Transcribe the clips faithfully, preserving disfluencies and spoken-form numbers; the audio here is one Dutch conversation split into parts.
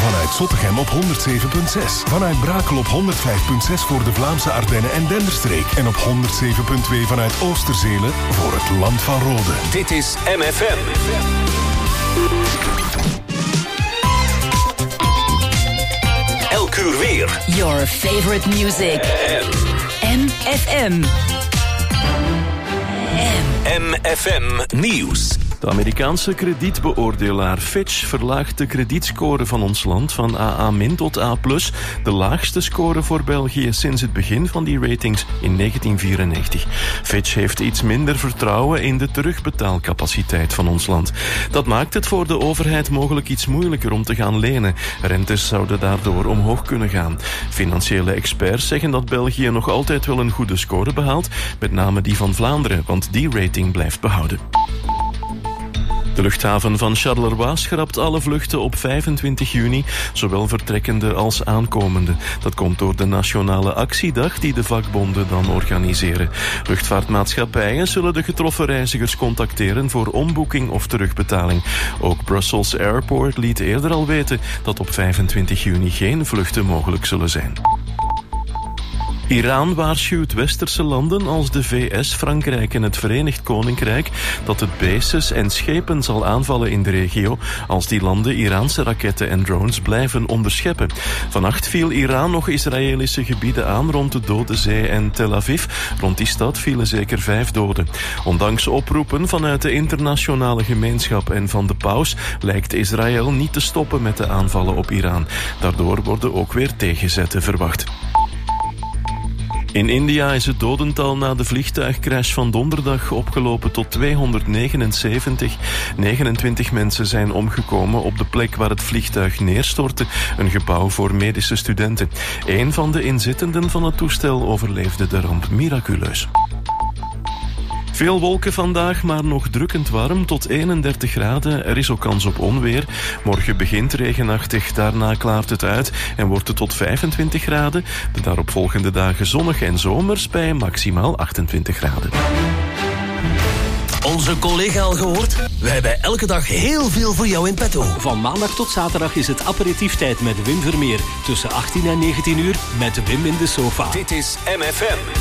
Vanuit Zottegem op honderd zeven komma zes. Vanuit Brakel op honderd vijf komma zes voor de Vlaamse Ardennen en Denderstreek. En op honderd zeven komma twee vanuit Oosterzelen voor het Land van Rode. Dit is M F M. Elk uur weer. Your favorite music. M F M. M F M Nieuws. De Amerikaanse kredietbeoordelaar Fitch verlaagt de kredietscore van ons land van A A min tot A plus, de laagste score voor België sinds het begin van die ratings in negentien vierennegentig. Fitch heeft iets minder vertrouwen in de terugbetaalcapaciteit van ons land. Dat maakt het voor de overheid mogelijk iets moeilijker om te gaan lenen. Rentes zouden daardoor omhoog kunnen gaan. Financiële experts zeggen dat België nog altijd wel een goede score behaalt, met name die van Vlaanderen, want die rating blijft behouden. De luchthaven van Charleroi schrapt alle vluchten op vijfentwintig juni, zowel vertrekkende als aankomende. Dat komt door de nationale actiedag die de vakbonden dan organiseren. Luchtvaartmaatschappijen zullen de getroffen reizigers contacteren voor omboeking of terugbetaling. Ook Brussels Airport liet eerder al weten dat op vijfentwintig juni geen vluchten mogelijk zullen zijn. Iran waarschuwt westerse landen als de V S, Frankrijk en het Verenigd Koninkrijk dat het bases en schepen zal aanvallen in de regio als die landen Iraanse raketten en drones blijven onderscheppen. Vannacht viel Iran nog Israëlische gebieden aan rond de Dode Zee en Tel Aviv. Rond die stad vielen zeker vijf doden. Ondanks oproepen vanuit de internationale gemeenschap en van de paus lijkt Israël niet te stoppen met de aanvallen op Iran. Daardoor worden ook weer tegenzetten verwacht. In India is het dodental na de vliegtuigcrash van donderdag opgelopen tot tweehonderdnegenenzeventig. negenentwintig mensen zijn omgekomen op de plek waar het vliegtuig neerstortte, een gebouw voor medische studenten. Eén van de inzittenden van het toestel overleefde de ramp miraculeus. Veel wolken vandaag, maar nog drukkend warm, tot eenendertig graden. Er is ook kans op onweer. Morgen begint regenachtig, daarna klaart het uit en wordt het tot vijfentwintig graden. De daaropvolgende dagen zonnig en zomers bij maximaal achtentwintig graden. Onze collega al gehoord? We hebben elke dag heel veel voor jou in petto. Van maandag tot zaterdag is het aperitieftijd met Wim Vermeer. Tussen achttien en negentien uur met Wim in de sofa. Dit is M F M.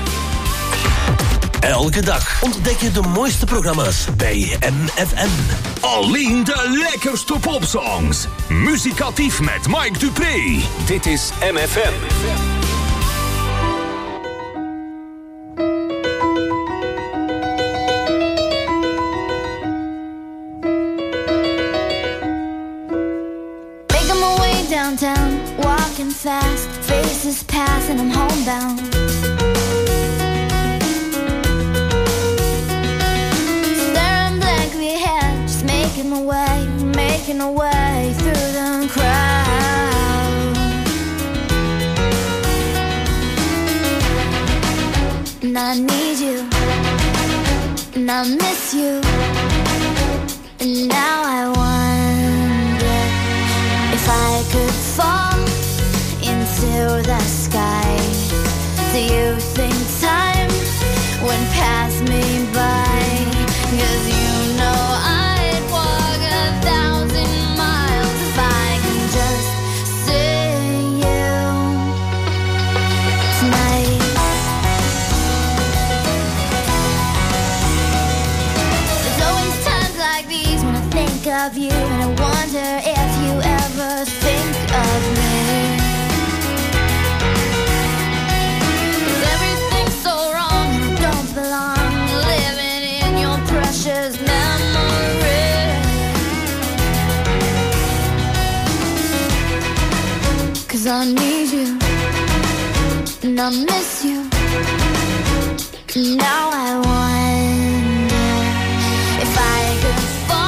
Elke dag ontdek je de mooiste programma's bij M F M. Alleen de lekkerste popsongs. Muzikatief met Mike Dupré. Dit is M F M. Making my way downtown, walking fast, faces pass and I'm homebound. Making a way, making a way through the crowd. And I need you, and I miss you. And now I wonder if I could fall into the sky. Do you think time would pass me by? 'Cause you know I of you, and I wonder if you ever think of me. 'Cause everything's so wrong and I don't belong, living in your precious memory. 'Cause I need you, and I miss you. Now I wonder if I could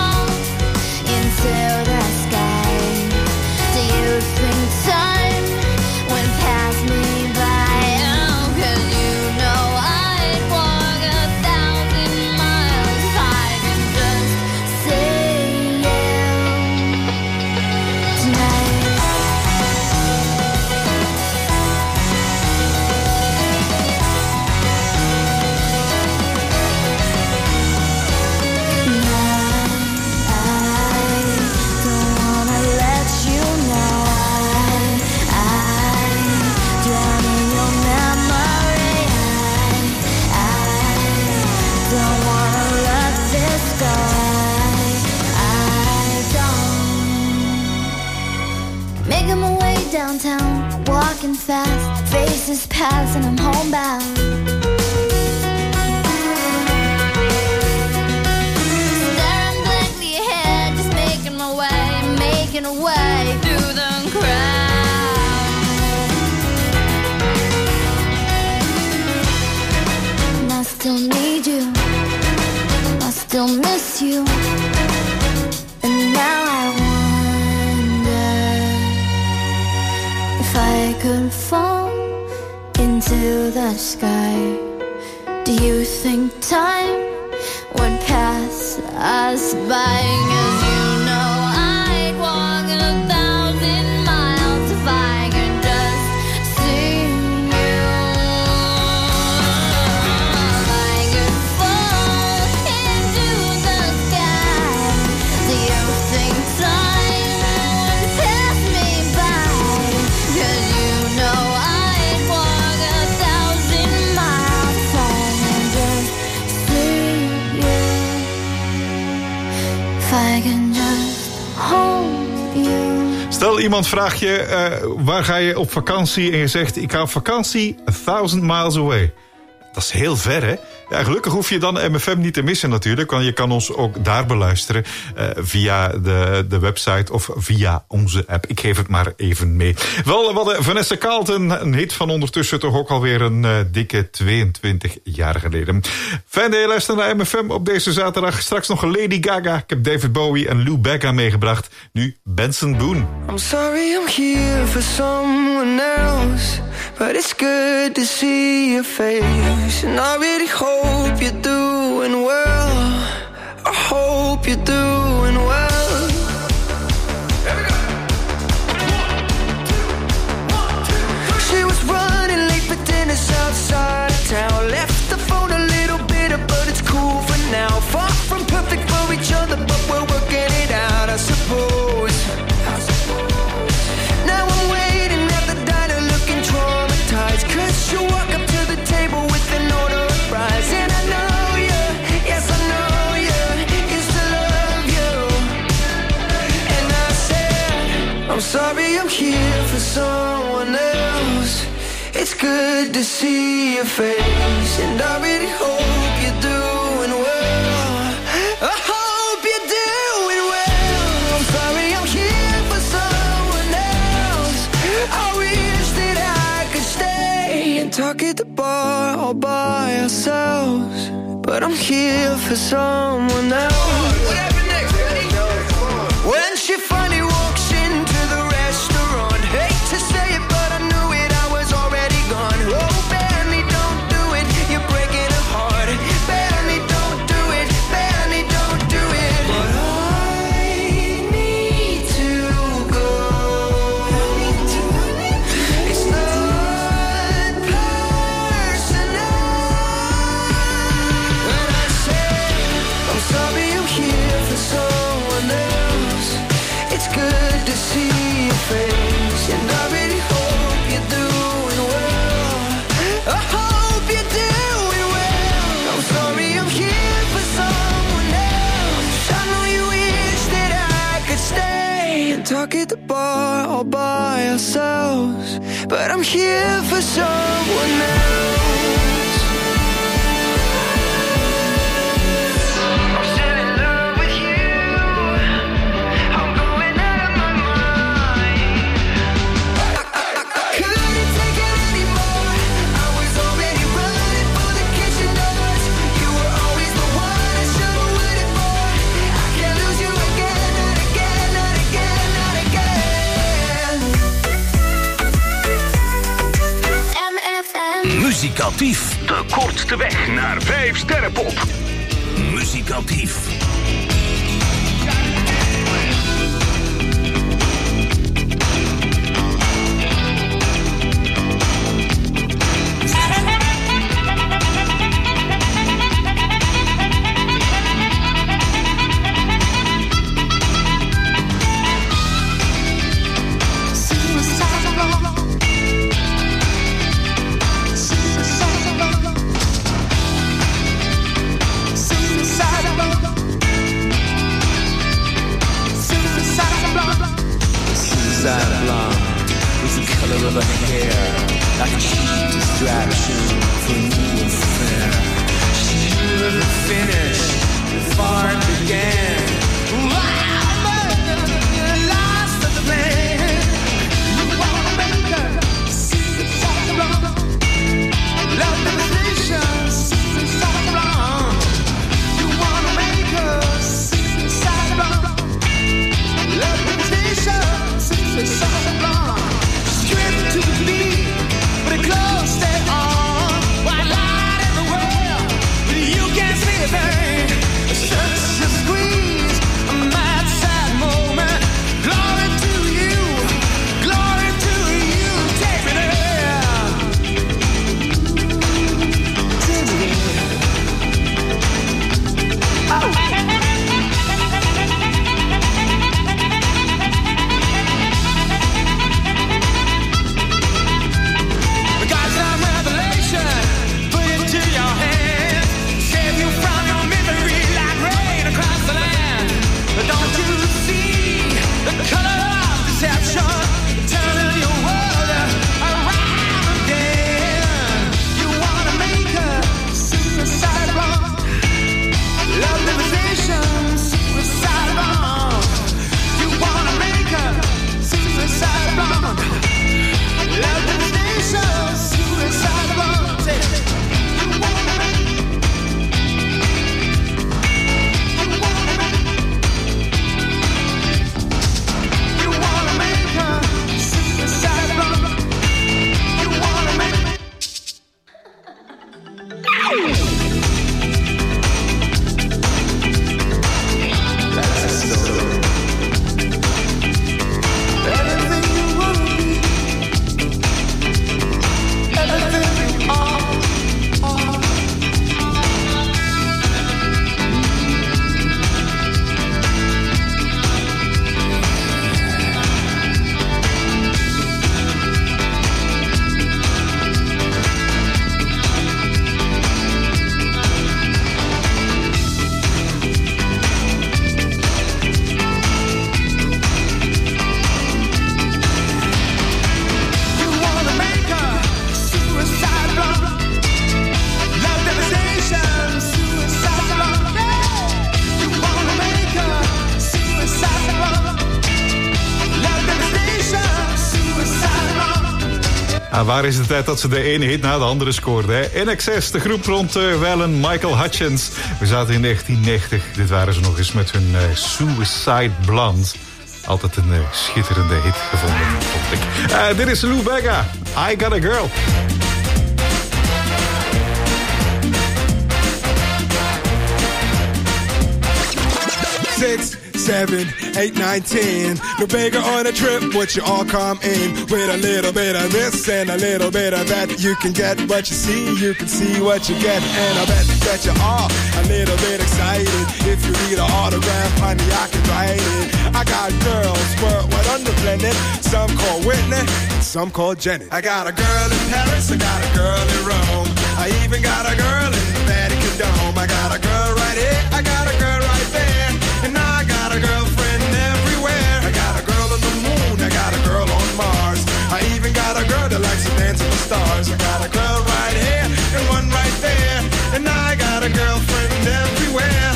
to the sky. Do you think time would pass me by? Oh, 'cause you know I'd walk a thousand miles if I could just see you tonight. downtown, walking fast, faces pass and I'm homebound. Staring blankly ahead, just making my way, making a way through the crowd. And I still need you, I still miss you, and now I if I could fall into the sky, do you think time would pass us by? 'Cause you know I'd walk a thousand miles if I could just see you. If I could fall into the sky, do you think time would pass me by? 'Cause you know I'd walk a thousand miles if I can just see you. If I can just hold you. Stel, iemand vraagt je, uh, waar ga je op vakantie? En je zegt, ik ga op vakantie a thousand miles away. Dat is heel ver, hè? Ja, gelukkig hoef je dan M F M niet te missen natuurlijk, want je kan ons ook daar beluisteren uh, via de, de website of via onze app. Ik geef het maar even mee. Wel, we hadden Vanessa Carlton, een hit van ondertussen toch ook alweer een uh, dikke tweeëntwintig jaar geleden. Fijn dat je luistert naar M F M op deze zaterdag. Straks nog een Lady Gaga. Ik heb David Bowie en Lou Bega meegebracht. Nu Benson Boone. I'm sorry I'm here for someone else, but it's good to see your face. And I really hope you're doing well. I hope you're doing well. She was running late for dinner outside of town. Left the phone a little bitter, but it's cool for now. Far from perfect for each other, but we're working it out, I suppose. Now I'm waiting at the diner looking traumatized, 'cause you walk up to the table with an order of fries. And I know you, yes I know you, used to love you. And I said, I'm sorry I'm here for someone else. It's good to see your face, and I really hope you're doing well. I hope you're doing well. I'm sorry I'm here for someone else. I wish that I could stay and talk at the bar all by ourselves, but I'm here for someone else. What happened next? When she finally walks into the restaurant, hate to say it, but I knew it, I was already gone. Oh, Benny, don't do it, you're breaking her heart. Benny, don't do it, Benny, don't do it. But I need to go. It's not personal. When I say I'm sorry I'm here for someone else, it's good to see your face, and I really hope you're doing well. I hope you're doing well. I'm sorry I'm here for someone else. I know you wish that I could stay and talk at the bar all by ourselves, but I'm here for someone else. I'm still in love with you. I'm going out of my mind. Couldn't take it anymore. I was already running for the kitchen doors. You were always the one I should have waited for. I can't lose you again, not again, not again, not again. M F M. Muzikatief. De kortste weg naar vijf sterrenpop. Muzikatief. was the color of her hair, like a cheap distraction for a new affair. She knew the finish before it began. Wow, but lost the plan. You wanna make her see the side wrong. Love devastation, see the side wrong. You wanna make her see the side wrong. Love devastation, see the side wrong. Straight to the beat, but it close stay on. White light in the world, but you can't see a thing. Such a squeeze, a mad sad moment. Glory to you, glory to you. Take me there, take me there. Oh. Ah, waar is de tijd dat ze de ene hit na de andere scoorde, hè? In Excess, de groep rond uh, Wellen, Michael Hutchence. We zaten in negentien negentig. Dit waren ze nog eens met hun uh, Suicide Blonde. Altijd een uh, schitterende hit gevonden, vond ik. Uh, dit is Lou Bega. I Got a Girl. Six, seven, eight, nine, ten. No bigger on a trip, would you all come in with a little bit of this and a little bit of that? You can get what you see, you can see what you get, and I bet that you are a little bit excited. If you need an autograph, honey, I can write it. I got girls worldwide on the planet. Some call Whitney, some call Jenny. I got a girl in Paris, I got a girl in Rome. I even got a girl in the Vatican Dome. I got a girl right here, I got a girl right there. And I got a girlfriend everywhere. I got a girl on the moon, I got a girl on Mars. I even got a girl that likes to dance with the stars. I got a girl right here and one right there. And I got a girlfriend everywhere.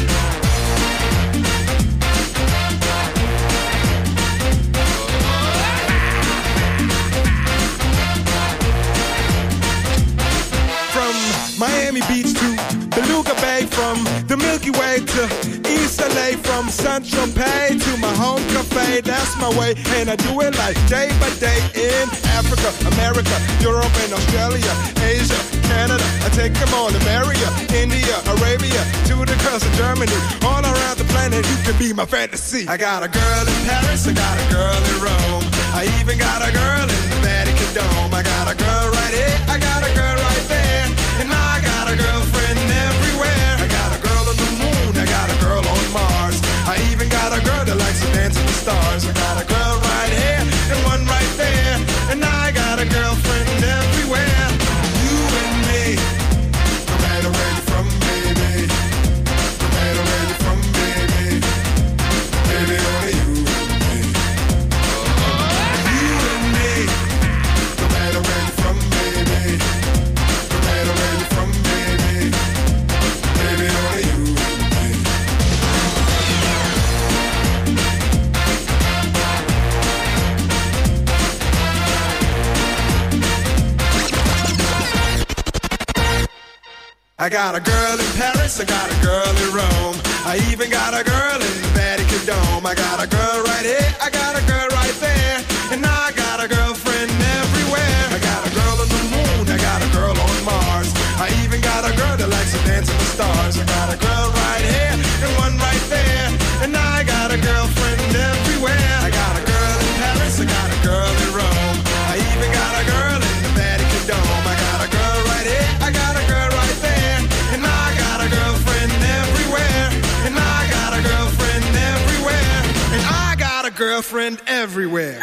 From Miami Beach to Beluga Bay, from the Milky Way to East L A, from Saint-Tropez to my home cafe. That's my way, and I do it like day by day in Africa, America, Europe, and Australia, Asia, Canada. I take them all to America, India, Arabia, to the coast of Germany, all around the planet. You can be my fantasy. I got a girl in Paris, I got a girl in Rome. I even got a girl in the Vatican Dome. I got a girl right here, I got a girl right there, and I got a girlfriend everywhere. I got a girl on the moon, I got a girl on Mars. I even got a girl that likes to dance with the stars. I got a girl right here and one right there, and I got a girlfriend everywhere. You and me, no matter where you're from, baby. No matter where you're from, baby. Baby, only you and me. I got a girl in Paris, I got a girl in Rome. I even got a girl in the Vatican Dome. I got a girl right here, I got a girl right there, and I got a girlfriend everywhere. I got a girl on the moon, I got a girl on Mars. I even got a girl that likes to dance in the stars. I got a girl right here and one right there, and I got a girlfriend everywhere. I got a girl in Paris, I got a girl in Rome. I even got a girl in the Vatican Dome. I got a girl right here, I got a girl right there, and I got a girlfriend everywhere. And I got a girlfriend everywhere. And I got a girlfriend everywhere.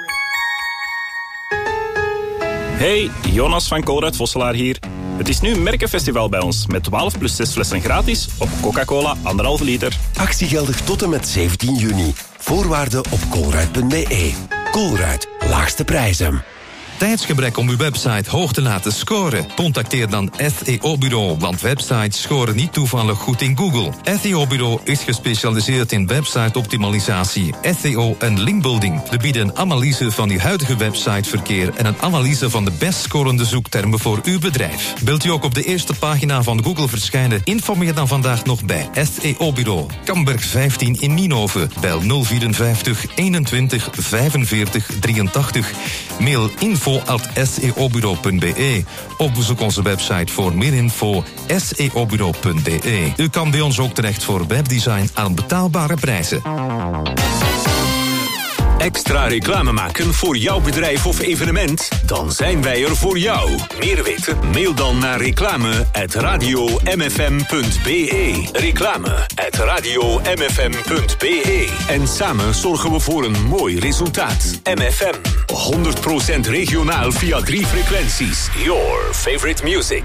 Hey, Jonas van Colruyt Vosselaar hier. Het is nu Merkenfestival bij ons, met twaalf plus zes flessen gratis op Coca-Cola anderhalve liter. Actie geldig tot en met zeventien juni. Voorwaarden op colruyt punt b e. Colruyt, laagste prijzen. Tijdsgebrek om uw website hoog te laten scoren? Contacteer dan S E O-bureau, want websites scoren niet toevallig goed in Google. S E O-bureau is gespecialiseerd in website-optimalisatie, S E O en linkbuilding. We bieden een analyse van uw huidige websiteverkeer en een analyse van de best scorende zoektermen voor uw bedrijf. Wilt u ook op de eerste pagina van Google verschijnen? Informeer dan vandaag nog bij S E O-bureau. Kamberg vijftien in Nienhoven. Bel nul vierenvijftig eenentwintig vijfenveertig drieëntachtig. Mail info at s e o bureau punt b e. Of bezoek onze website voor meer info s e o bureau punt b e. U kan bij ons ook terecht voor webdesign aan betaalbare prijzen. Extra reclame maken voor jouw bedrijf of evenement? Dan zijn wij er voor jou. Meer weten? Mail dan naar reclame at radio m f m punt b e. Reclame at radio m f m punt b e. En samen zorgen we voor een mooi resultaat. M F M, honderd procent regionaal via drie frequenties. Your favorite music.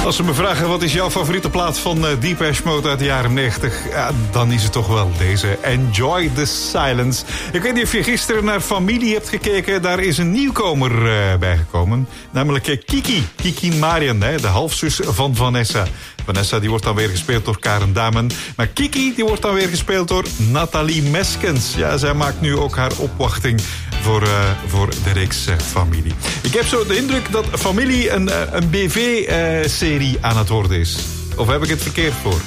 Als ze me vragen wat is jouw favoriete plaat van uh, Depeche Mode uit de jaren negentig... Ja, dan is het toch wel deze. Enjoy the Silence. Ik weet niet of je gisteren naar Familie hebt gekeken. Daar is een nieuwkomer uh, bijgekomen. Namelijk uh, Kiki. Kiki Marian, hè, de halfzus van Vanessa. Vanessa die wordt dan weer gespeeld door Karen Damen. Maar Kiki die wordt dan weer gespeeld door Nathalie Meskens. Ja, zij maakt nu ook haar opwachting voor, uh, voor de reeks uh, Familie. Ik heb zo de indruk dat Familie een, uh, een B V-serie uh, aan het worden is. Of heb ik het verkeerd voor?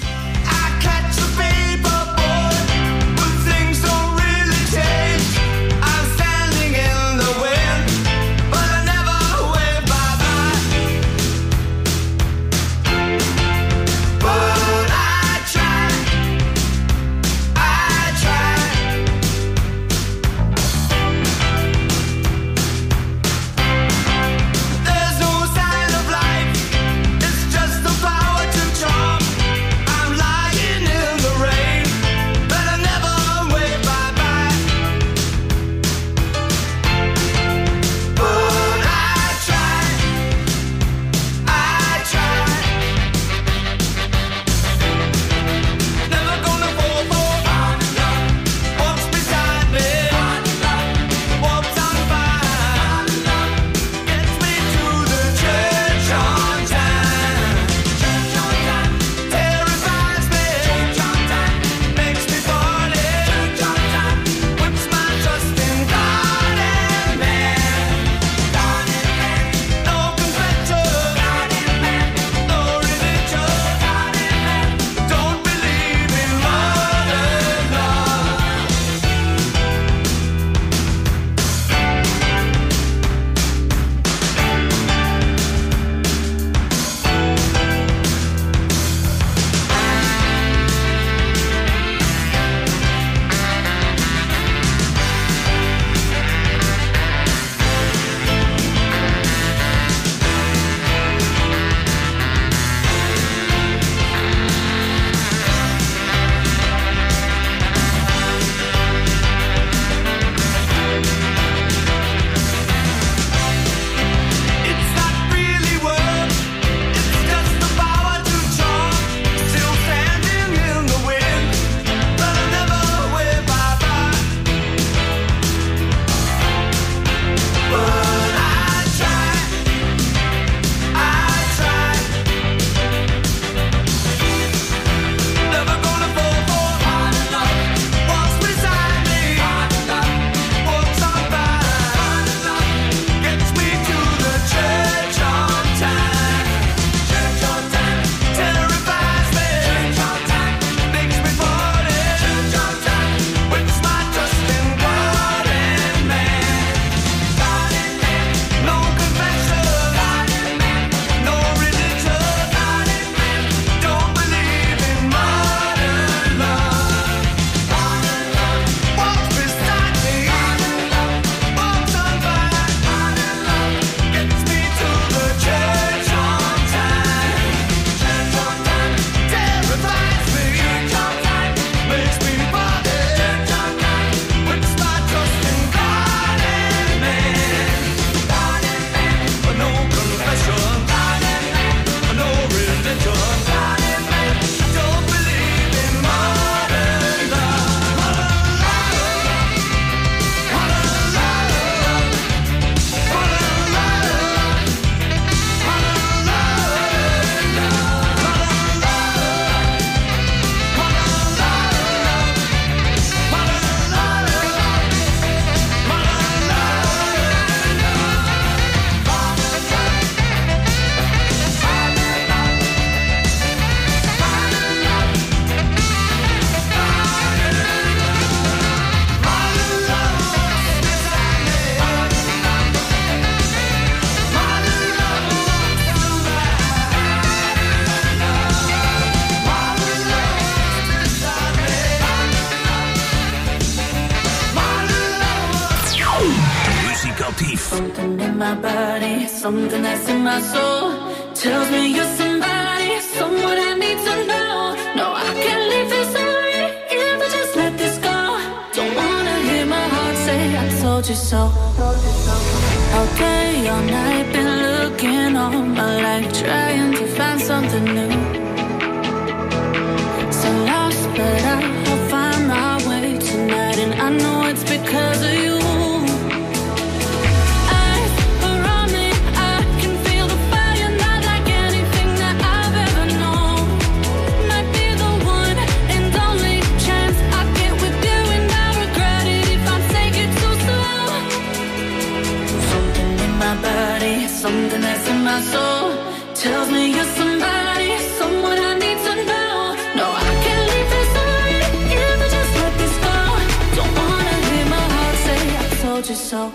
Something in my body, something that's in my soul tells me you're somebody, someone I need to know. No, I can't leave this already if I just let this go. Don't wanna hear my heart say I told you so. All day, all night, been looking working all my life trying to find something new. So lost, but I'll find my way tonight, and I know it's because of you. Eyes around me, I can feel the fire, not like anything that I've ever known. Might be the one and only chance I get with you, and I regret it if I take it too slow. Something in my body, something that's in my soul tells me you're somebody, someone I need to know. No, I can't leave this alone if I just let this go. Don't wanna hear my heart say I told you so.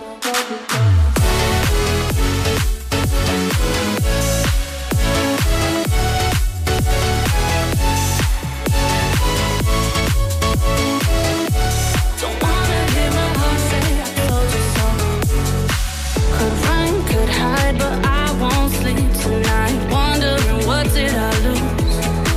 Don't wanna hear my heart say I told you so. Could run, could hide, but I won't sleep tonight, wondering what did I lose.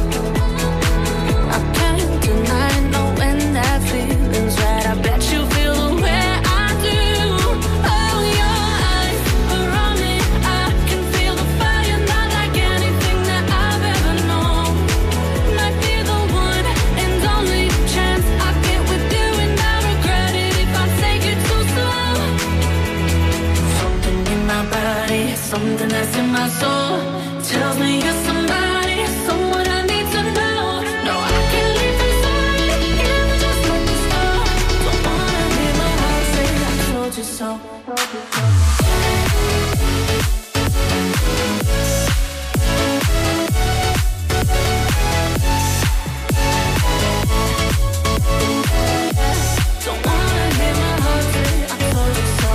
I can't deny knowing that feeling's right. I bet you feel the way I do. Oh, your eyes around me, I can feel the fire, not like anything that I've ever known. Might be the one and only chance I get with you, and I regret it if I take it too slow. Something in my body, something that's in my soul tells me you're somebody, someone I need to know. No, I can't leave this alone if I just let this go. Don't wanna hear my heart say I told you so. Don't wanna hear my heart say I told you so.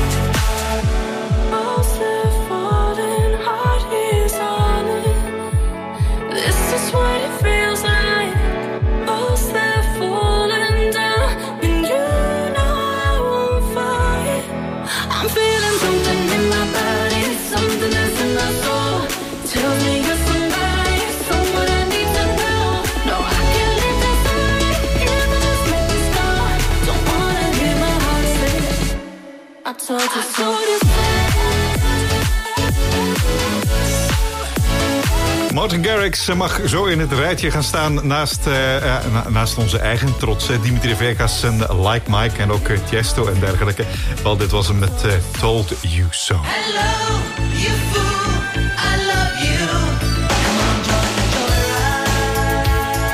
Most live falling, heart is on it. This is what it feels like. Most live falling down, and you know I won't fight. I'm feeling something in my body, something that's in my soul tells me you're somebody, someone I need to know. No, I can't leave this alone if I just let this go. Don't wanna hear my heart say I told you so. Martin Garrix mag zo in het rijtje gaan staan naast, uh, uh, na, naast onze eigen trots. Uh, Dimitri Vegas en Like Mike en ook uh, Tiesto en dergelijke. Wel, dit was hem met uh, Told You So. Hello, you fool, I love you. Come on, join the joyride.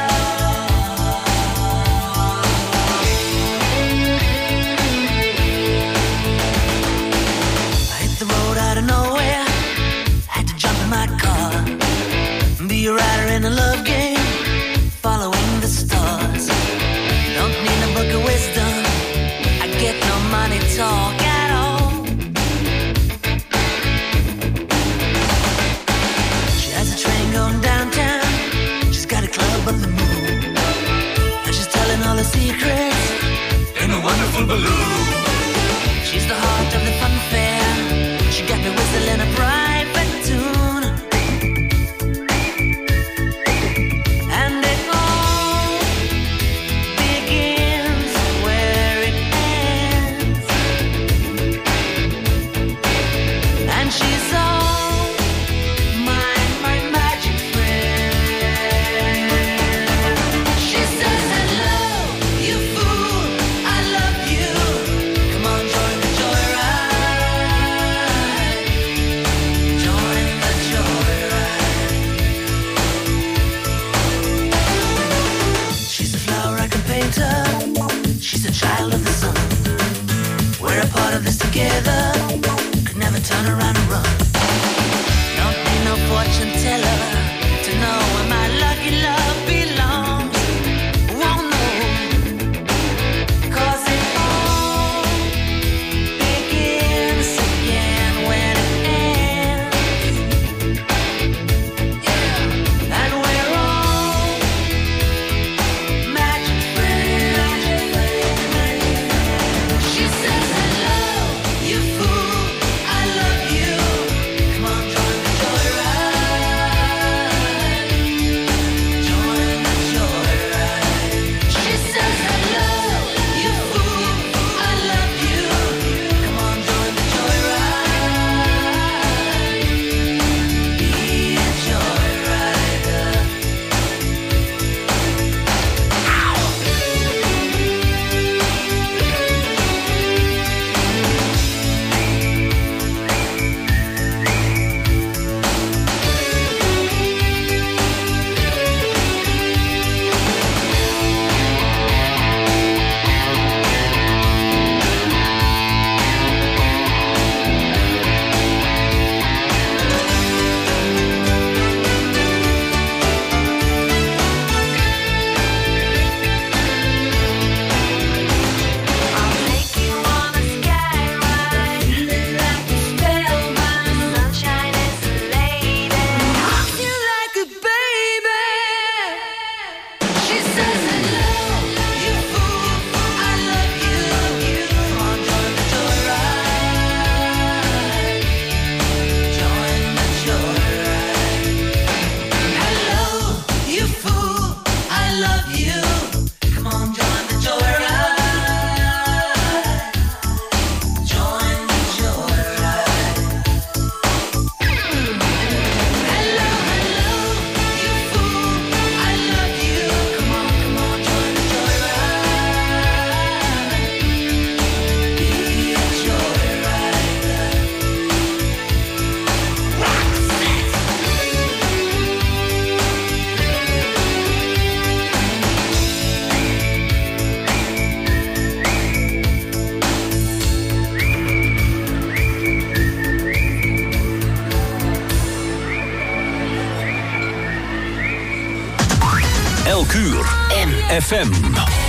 I hit the road out of nowhere, had to jump in my car, be a rider in a love game, following the stars. Don't need a book of wisdom, I get no money talk at all. She has a train going downtown, she's got a club on the moon, and she's telling all her secrets in a wonderful balloon. She's the heart of the fun fair, she got me whistling a private tune. And it all begins where it ends, and she's all my, my magic friend. She says, hello, you fool, I love you. Come on, join the joyride. Join the joyride. She's a flower I can paint her. She's a child of the sun. We're a part of this together. Could never turn around and run. Don't need no fortune teller to know where my lucky love belongs. Won't know, 'cause it all begins again when it ends. Yeah, and we're all magic friends. She says, hello, you fool, I love you. Come on, join the joyride. Kuur. M F M.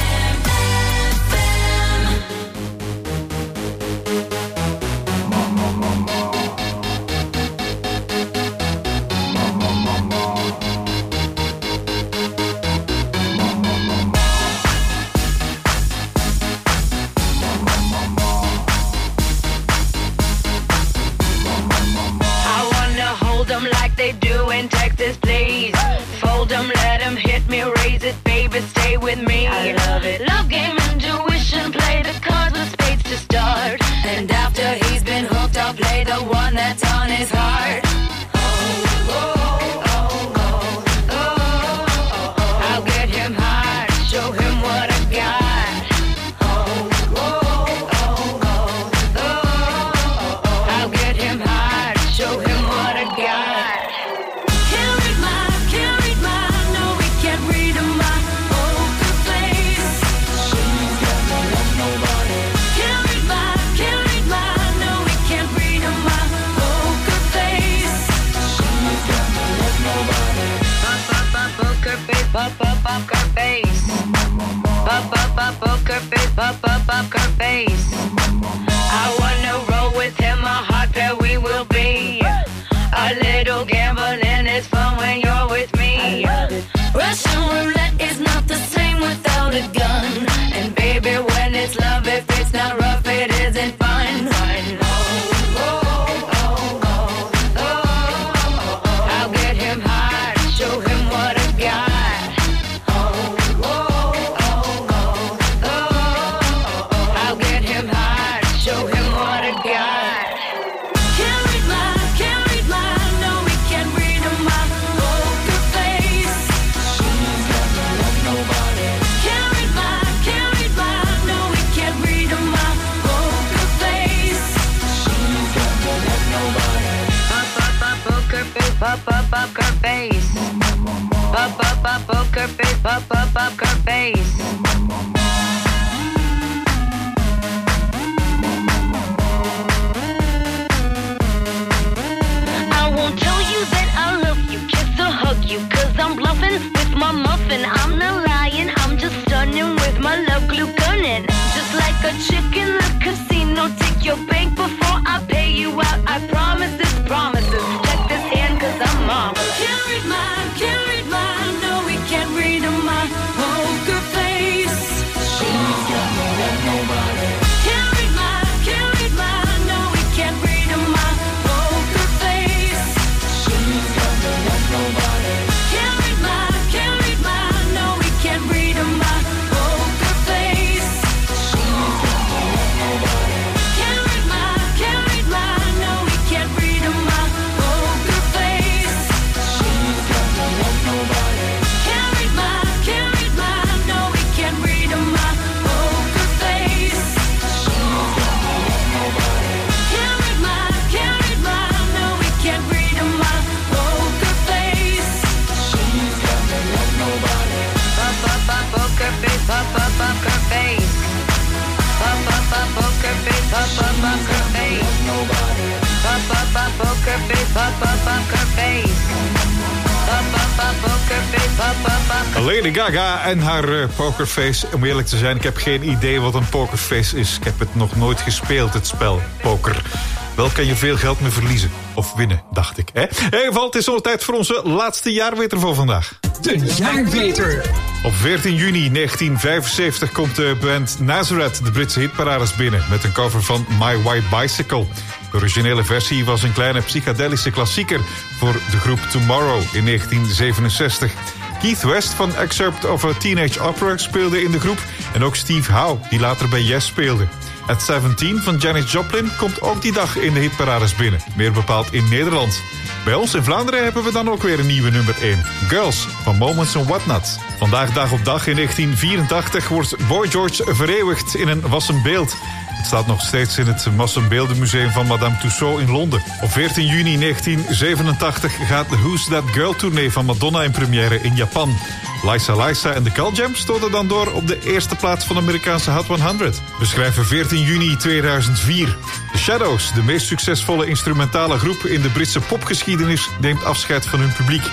Lady Gaga en haar uh, pokerface. Om eerlijk te zijn, ik heb geen idee wat een pokerface is. Ik heb het nog nooit gespeeld, het spel poker. Wel kan je veel geld mee verliezen. Of winnen, dacht ik. Hè? In ieder geval, het is zo'n tijd voor onze laatste jaarweter voor vandaag. De jaarweter. Op veertien juni negentien vijfenzeventig komt de band Nazareth de Britse hitparades binnen met een cover van My White Bicycle. De originele versie was een kleine psychedelische klassieker voor de groep Tomorrow in negentien zevenenzestig. Keith West van Excerpt of a Teenage Opera speelde in de groep en ook Steve Howe, die later bij Yes speelde. At zeventien van Janis Joplin komt ook die dag in de hitparades binnen, meer bepaald in Nederland. Bij ons in Vlaanderen hebben we dan ook weer een nieuwe nummer één. Girls van Moments and Whatnot. Vandaag dag op dag in negentien vierentachtig wordt Boy George vereeuwigd in een wassen beeld. Het staat nog steeds in het Massenbeeldenmuseum van Madame Tussauds in Londen. Op veertien juni negentien zevenentachtig gaat de Who's That Girl tournee van Madonna in première in Japan. Liza Liza en de Cult Jam stoten dan door op de eerste plaats van de Amerikaanse Hot honderd. We schrijven veertien juni tweeduizend vier. The Shadows, de meest succesvolle instrumentale groep in de Britse popgeschiedenis, neemt afscheid van hun publiek.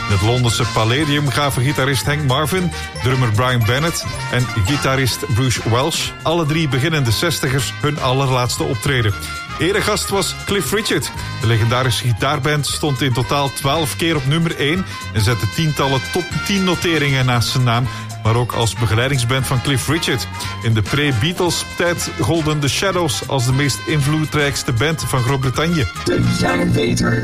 In het Londense Palladium gaven gitarist Hank Marvin, drummer Brian Bennett en gitarist Bruce Welch, alle drie beginnende zestigers, hun allerlaatste optreden. Eregast was Cliff Richard. De legendarische gitaarband stond in totaal twaalf keer op nummer één en zette tientallen top tien noteringen naast zijn naam, maar ook als begeleidingsband van Cliff Richard. In de pre-Beatles-tijd golden The Shadows als de meest invloedrijkste band van Groot-Brittannië. De Jaarbeter.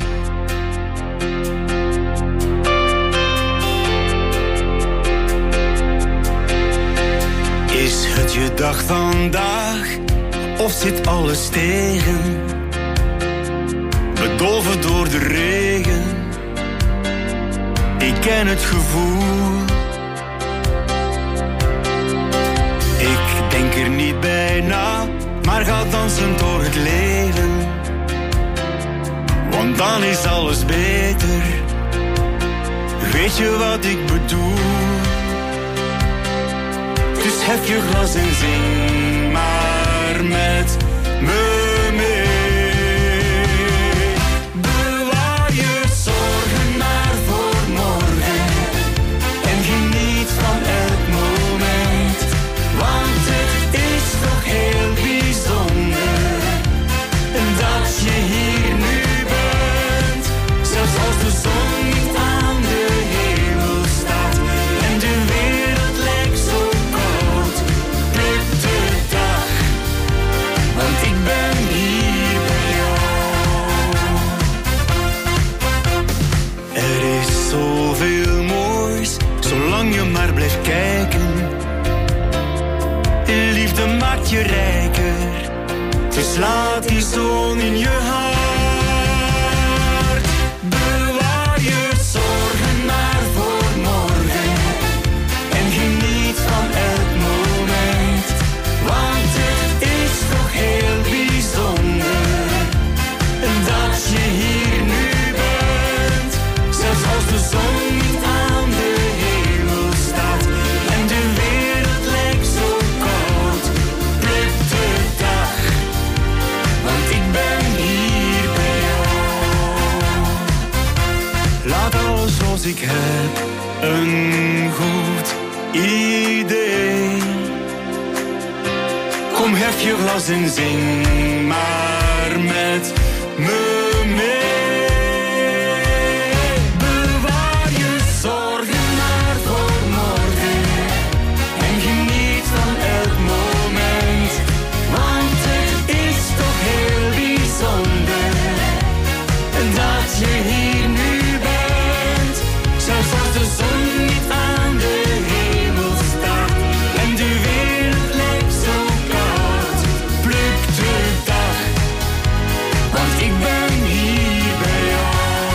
Is het je dag vandaag, of zit alles tegen? Bedolven door de regen, ik ken het gevoel. Ik denk er niet bij na, maar ga dansen door het leven. Want dan is alles beter, weet je wat ik bedoel? Dus hef je glas en zing maar met me mee. Bewaar je zorgen maar voor morgen en geniet van elk moment. Want het is toch heel bijzonder dat je hier nu bent. Zelfs als de zon niet aan de hemel staat en de wereld lijkt zo koud, pluk de dag, want ik ben hier bij jou. Er is zoveel moois, zolang je maar blijft kijken. Liefde maakt je rijker, dus laat die zon in je hart. Bewaar je zorgen maar voor morgen en geniet van elk moment. Want het is toch heel bijzonder dat je hier nu bent. Zelfs als de zon niet aan de hemel staat en de wereld lijkt zo koud, pluk de dag, want ik ben hier bij jou. Laat alles zoals ik heb een goed idee. Kom, hef je glas en zing maar met me mee. Bewaar je zorgen maar voor morgen en geniet van elk moment. Want het is toch heel bijzonder dat je hier nu bent. Zelfs als de zon niet aan de hemel staat en de wereld lijkt zo koud, pluk de dag, want ik ben hier bij jou.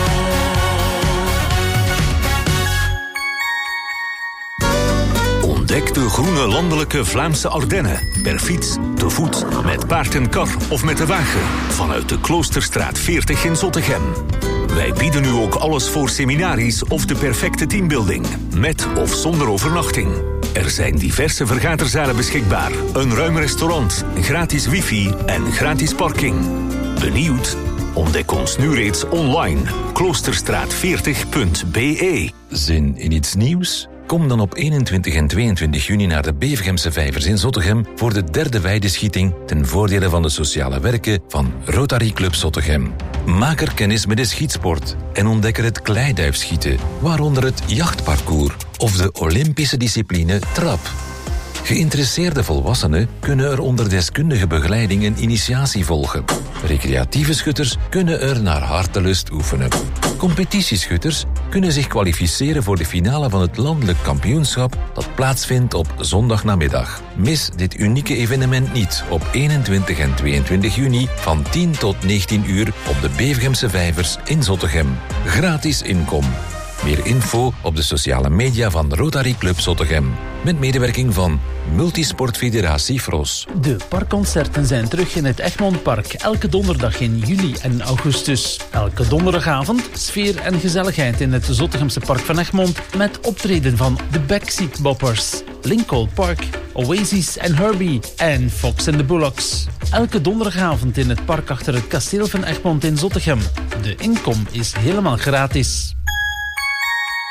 Ontdek de groene landelijke Vlaamse Ardennen. Per fiets, te voet, met paard en kar of met de wagen. Vanuit de Kloosterstraat veertig in Zottegem. Wij bieden nu ook alles voor seminaries of de perfecte teambuilding. Met of zonder overnachting. Er zijn diverse vergaderzalen beschikbaar. Een ruim restaurant, gratis wifi en gratis parking. Benieuwd? Ontdek ons nu reeds online. kloosterstraat veertig punt b e. Zin in iets nieuws? Kom dan op eenentwintig en tweeëntwintig juni naar de Bevergemse Vijvers in Zottegem voor de derde weideschieting ten voordele van de sociale werken van Rotary Club Zottegem. Maak er kennis met de schietsport en ontdek er het kleiduifschieten, waaronder het jachtparcours of de Olympische discipline trap. Geïnteresseerde volwassenen kunnen er onder deskundige begeleiding een initiatie volgen. Recreatieve schutters kunnen er naar hartelust oefenen. Competitieschutters kunnen zich kwalificeren voor de finale van het landelijk kampioenschap dat plaatsvindt op zondagnamiddag. Mis dit unieke evenement niet op eenentwintig en tweeëntwintig juni van tien tot negentien uur op de Bevergemse Vijvers in Zottegem. Gratis inkom. Meer info op de sociale media van Rotary Club Zottegem. Met medewerking van Multisportfederatie Fros. De parkconcerten zijn terug in het Egmondpark. Elke donderdag in juli en augustus. Elke donderdagavond sfeer en gezelligheid in het Zottegemse Park van Egmond. Met optreden van The Backseat Boppers, Lincoln Park, Oasis en Herbie en Fox and the Bullocks. Elke donderdagavond in het park achter het kasteel van Egmond in Zottegem. De inkom is helemaal gratis.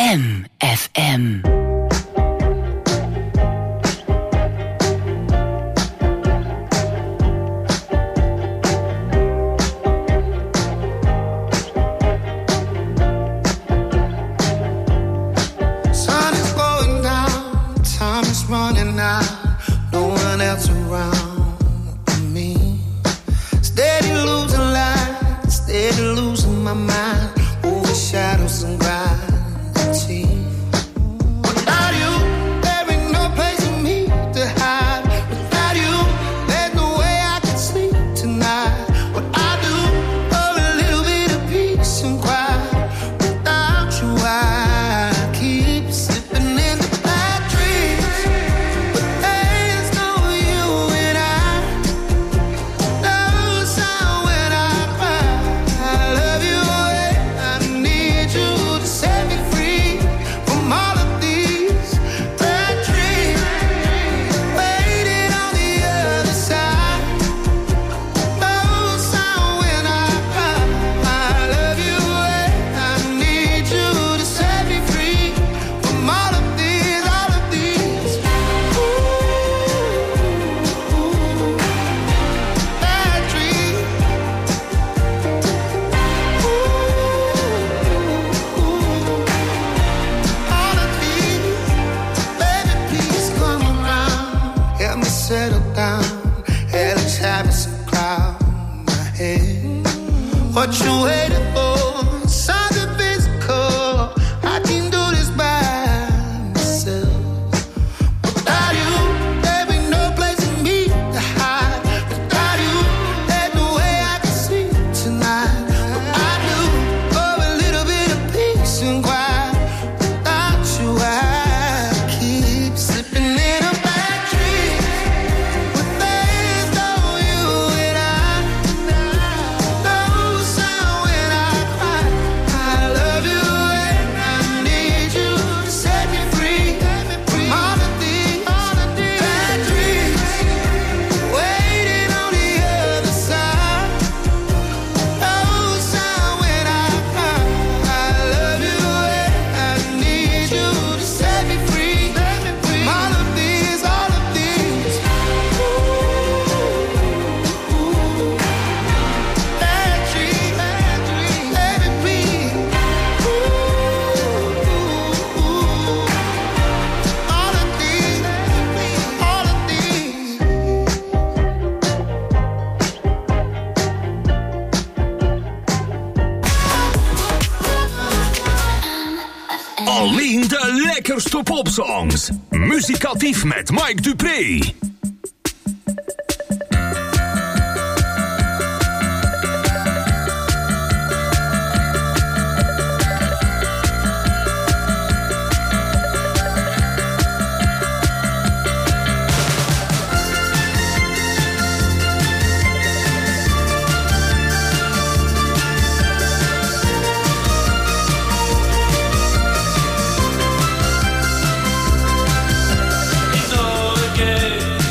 M F M. Sun is going down, time is running out, no one else around but me. Steady losing light, steady losing my mind, over shadows and gravity. Without you, there ain't no place for me to hide. Without you, there's no way I can sleep tonight. What I do for a little bit of peace and quiet. Without you, I keep slipping into bad dreams. But there's no you and I. No sound when I cry. I love you and I need you to set me free from all of these bad dreams. Waiting on the other side. No sound when I cry. I love you and I need you to set me free from all of these, all of these. Ooh, bad dreams. All of these, baby, please come around. Help me settle down. Hell is having some cloud in my head. What you waiting for? Something physical. I can do this by myself. Without you, there ain't no place for me to hide. Without you, there's no way I can sleep tonight. What I do for a little bit of peace and quiet. Without you, I keep slipping in a bad dream. But there's no you and I. No sound when I cry. I love you and I need you to set me free from all of these, all of these bad dreams. Waiting on the other side. No sound when I cry. I love you and I need you to set me free from all of these, all of these. Ooh, bad dreams, bad dreams, baby, please. Ooh, all of these, all of these. Alleen de lekkerste popsongs. Muzikatief met Mike Dupré. It's all again.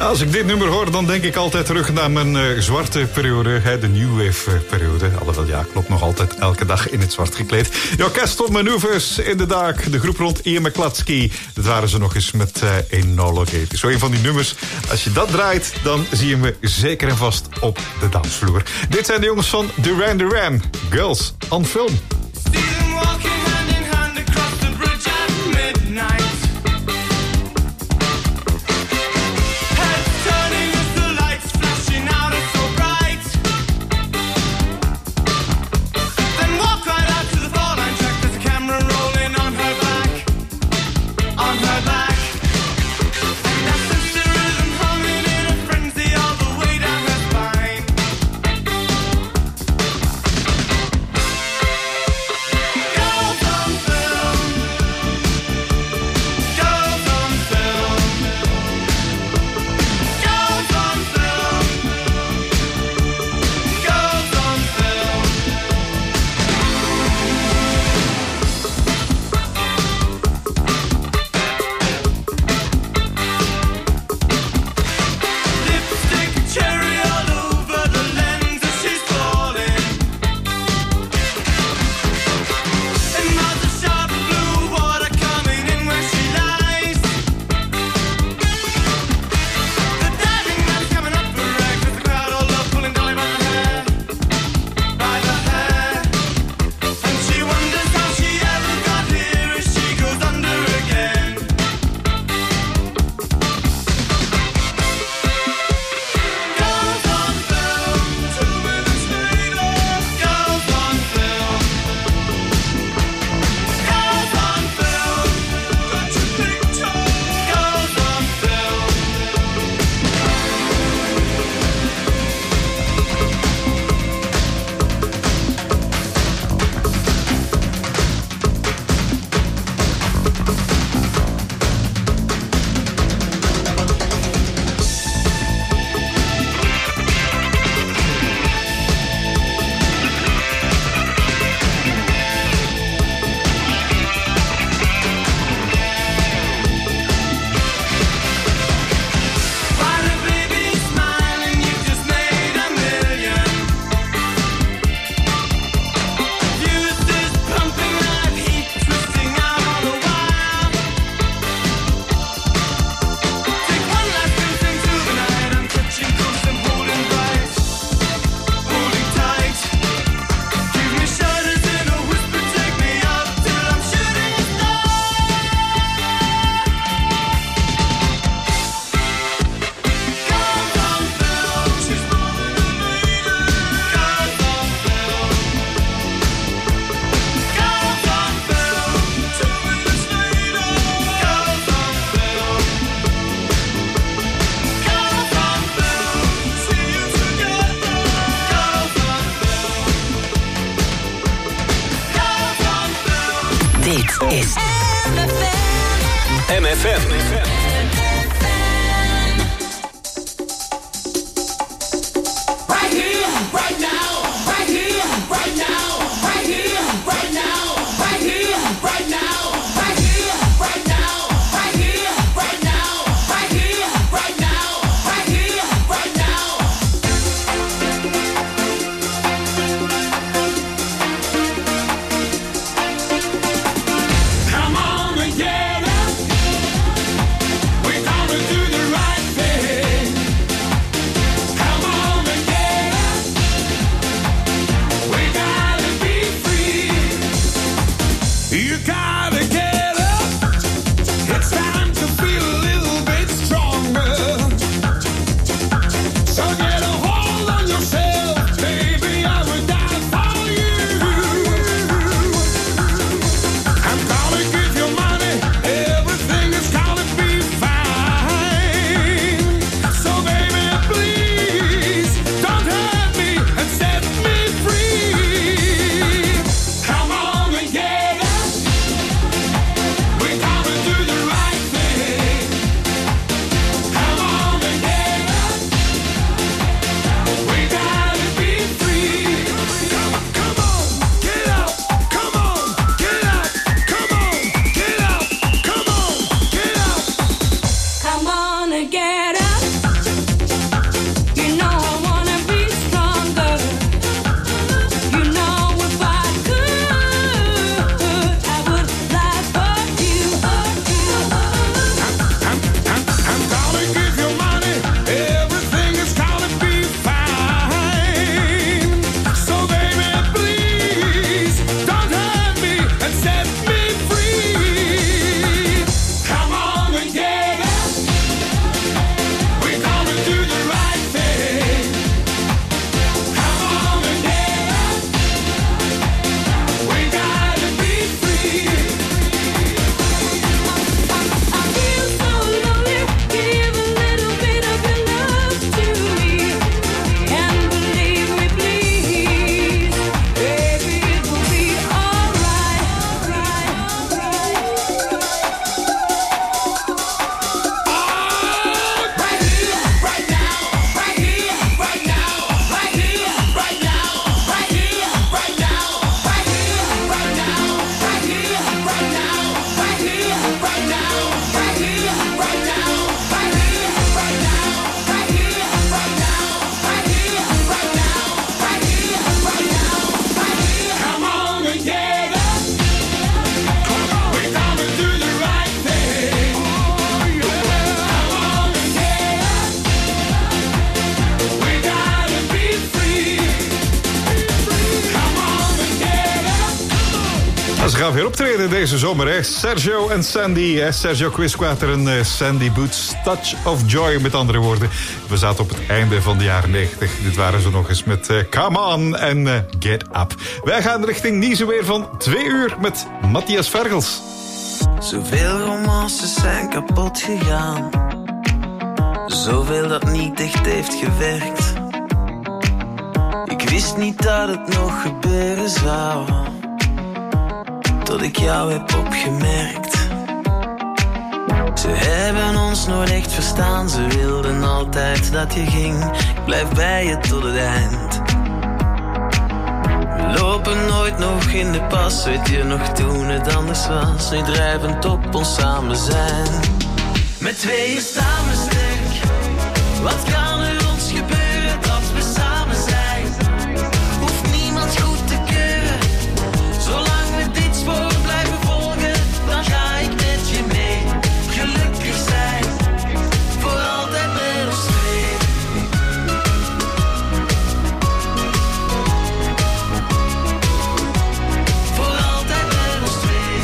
Als ik dit nummer hoor, dan denk ik altijd terug naar mijn uh, zwarte periode. Hè, de New Wave uh, periode. Alhoewel, ja, klopt, nog altijd elke dag in het zwart gekleed. De Orchestral Maneuvers in de Dark. De groep rond Ian McCluskey. Dat waren ze nog eens met uh, Enola Gay. Het is zo een van die nummers. Als je dat draait, dan zie je me zeker en vast op de dansvloer. Dit zijn de jongens van Duran Duran. Girls on Film. Dit is M F M. Right here, right now, right here, right now, right here, right now, right here, right now, right here, right now, right here, right now, right here, right now, right here, right now. Come on and get up. weer optreden deze zomer, hè? Sergio en Sandy. Hè? Sergio Quisquater en uh, Sandy Boots. Touch of Joy, met andere woorden. We zaten op het einde van de jaren negentig. Dit waren ze nog eens met uh, Come On en uh, Get Up. Wij gaan richting Niezenweer van twee uur met Matthias Vergels. Zoveel romances zijn kapot gegaan. Zoveel dat niet echt heeft gewerkt. Ik wist niet dat het nog gebeuren zou, tot ik jou heb opgemerkt. Ze hebben ons nooit echt verstaan. Ze wilden altijd dat je ging. Ik blijf bij je tot het eind. We lopen nooit nog in de pas. Weet je nog toen het anders was? Nu drijvend op ons samen zijn. Met tweeën staan we sterk. Wat kan er ons gebeuren dat we samen zijn? Hoeft niemand goed te keuren. Zolang we dit spoor blijven volgen, dan ga ik met je mee. Gelukkig zijn, voor altijd met ons twee. Voor altijd met ons twee.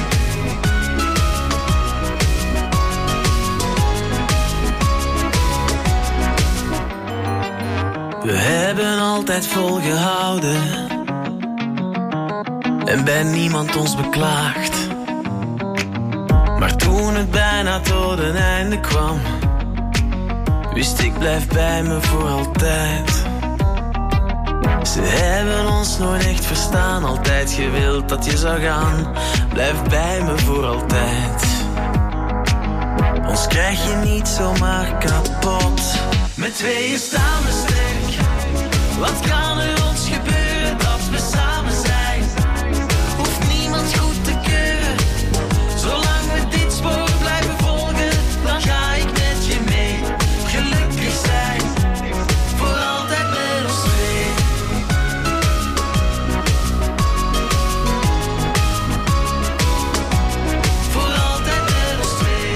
We hebben altijd volgehouden en bij niemand ons beklaagd. Maar toen het bijna tot een einde kwam, wist ik blijf bij me voor altijd. Ze hebben ons nooit echt verstaan, altijd gewild dat je zou gaan. Blijf bij me voor altijd. Ons krijg je niet zomaar kapot. Met tweeën staan we sterk. Wat kan er ons gebeuren dat we samen zijn? Hoeft niemand goed te keuren. Zolang we dit spoor blijven volgen, dan ga ik met je mee. Gelukkig zijn, voor altijd met ons twee. Voor altijd met ons twee.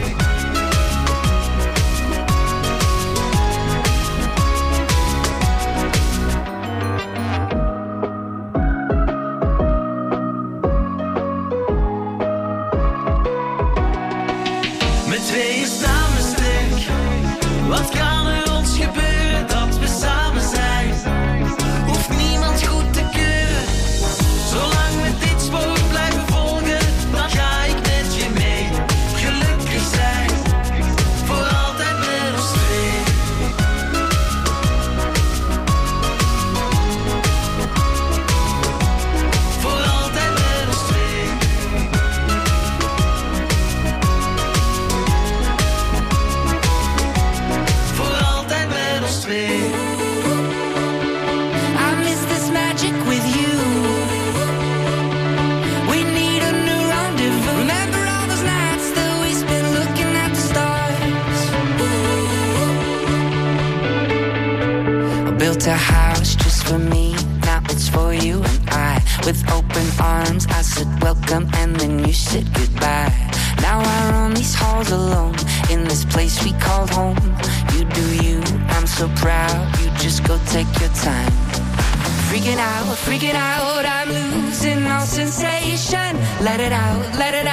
Met tweeën staan we sterk. Wat kan er ons gebeuren dat we samen zijn? Hoeft niemand goed te keuren. Zolang we dit spoor blijven volgen, dan ga ik met je mee. Gelukkig zijn, voor altijd met ons twee. Voor altijd met ons twee. Voor altijd met ons twee. I miss this magic with you. We need a new rendezvous. Remember all those nights that we spent looking at the stars. I built a house just for me. Now it's for you and I. With open arms, I said welcome and then you said goodbye. Now I roam these halls alone in this place we called home. You do you, I'm so proud. You just go take your time. Freaking out, freaking out, I'm losing all sensation. Let it out, let it